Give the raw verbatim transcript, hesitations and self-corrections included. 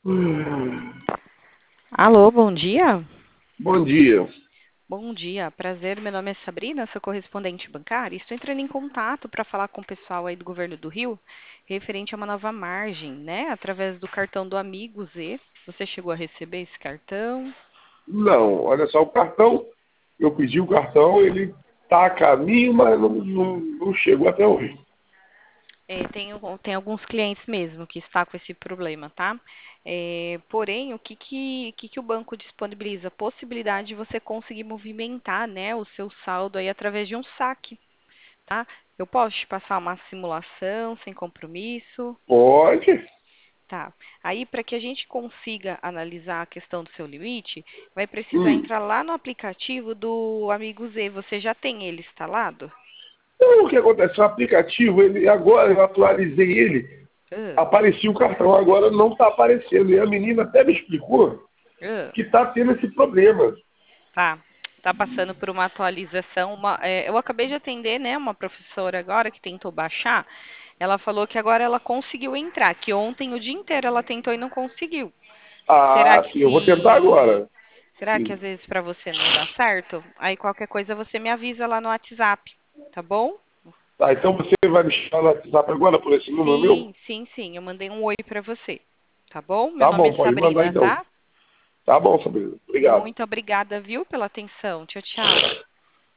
Hum, Alô, bom dia. Bom dia. Bom dia, prazer. Meu nome é Sabrina, sou correspondente bancária. Estou entrando em contato para falar com o pessoal aí do governo do Rio, referente a uma nova margem, né? Através do cartão do Amigo Z. Você chegou a receber esse cartão? Não, olha só, o cartão, eu pedi o cartão, ele está a caminho, mas não, não, não chegou até hoje. É, tem, o- tem alguns clientes mesmo que está com esse problema, tá? É, porém, o que que, que que o banco disponibiliza? A possibilidade de você conseguir movimentar, né, o seu saldo aí através de um saque. Tá? Eu posso te passar uma simulação sem compromisso? Pode? Tá. Aí, para que a gente consiga analisar a questão do seu limite, vai precisar Hum. entrar lá no aplicativo do Amigo Z. Você já tem ele instalado? Então, o que acontece? O aplicativo, ele, agora eu atualizei ele, Ah, aparecia o cartão, agora não está aparecendo. E a menina até me explicou ah, que está tendo esse problema. tá. Tá passando por uma atualização. Uma- é, eu acabei de atender, né, uma professora agora que tentou baixar. Ela falou que agora ela conseguiu entrar, que ontem o dia inteiro ela tentou e não conseguiu. Será Ah, sim, eu vou tentar que agora. Será que Sim. às vezes para você não dá certo? Aí qualquer coisa você me avisa lá no WhatsApp, tá bom? Tá, então você vai me chamar no WhatsApp agora por esse número meu? Sim, sim, sim. Eu mandei um oi para você, tá bom? Meu Tá nome bom, é pode mandar Sabrina, então. tá? Tá bom, Sabrina. Obrigado. Muito obrigada, viu, pela atenção. Tchau, tchau.